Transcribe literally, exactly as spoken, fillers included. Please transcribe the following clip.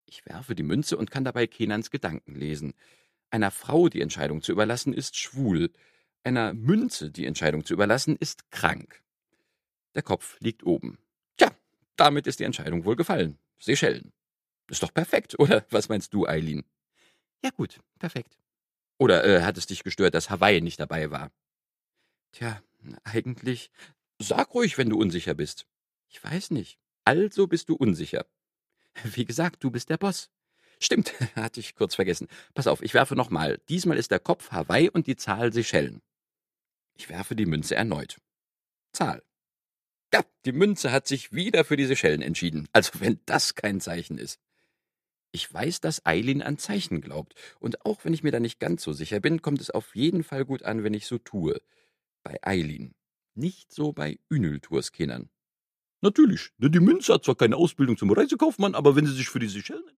Ich werfe die Münze und kann dabei Kenans Gedanken lesen. Einer Frau die Entscheidung zu überlassen, ist schwul. Einer Münze die Entscheidung zu überlassen, ist krank. Der Kopf liegt oben. Tja, damit ist die Entscheidung wohl gefallen. Seychellen. Ist doch perfekt, oder? Was meinst du, Eileen? Ja gut, perfekt. Oder äh, hat es dich gestört, dass Hawaii nicht dabei war? Tja, eigentlich. Sag ruhig, wenn du unsicher bist. Ich weiß nicht. Also bist du unsicher. Wie gesagt, du bist der Boss. Stimmt, hatte ich kurz vergessen. Pass auf, ich werfe nochmal. Diesmal ist der Kopf Hawaii und die Zahl Seychellen. Ich werfe die Münze erneut. Zahl. Ja, die Münze hat sich wieder für die Seychellen entschieden. Also wenn das kein Zeichen ist. Ich weiß, dass Eileen an Zeichen glaubt. Und auch wenn ich mir da nicht ganz so sicher bin, kommt es auf jeden Fall gut an, wenn ich so tue. Bei Eileen. Nicht so bei Ünülturs Kindern. Natürlich, ne, die Münze hat zwar keine Ausbildung zum Reisekaufmann, aber wenn sie sich für die Seychellen